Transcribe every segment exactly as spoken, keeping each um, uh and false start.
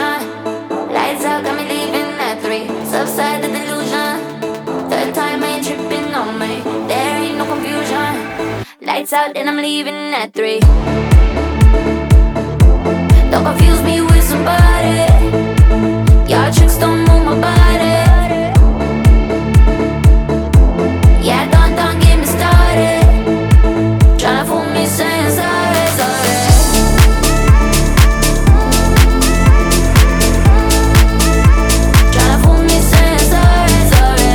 confusion. Lights out, got me leaving at three. Subside the delusion. Third time I ain't tripping on me. There ain't no confusion. Lights out, then I'm leaving at three. Don't confuse me with somebody. Your tricks don't move my body. Yeah, don't, don't get me started. Tryna fool me saying sorry, sorry. Tryna fool me saying sorry, sorry.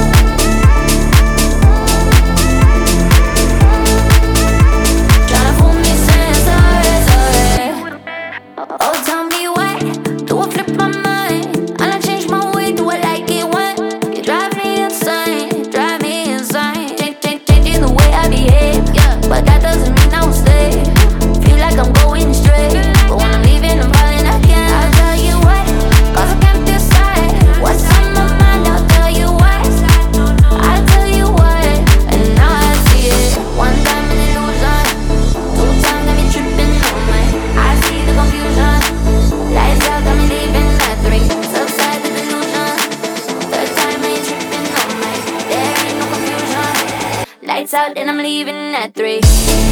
Tryna fool me saying sorry, sorry. Oh, tell me why. Do I flip my mind? And I change my way, do I like it when you drive me insane, drive me insane. Change, change, changing the way I behave, yeah. But that doesn't mean I will stay. Feel like I'm going astray, but when I'm leaving, I'm falling again. I'll tell you why, cause I can't decide what's on my mind. I'll tell you why, I'll tell you why. And now I see it. One time an illusion, two times got me tripping on me. I see the confusion. Lights out, got me leaving at three. Subside the delusion. Third time I ain't tripping on me. There ain't no confusion. Lights out, then I'm leaving at three.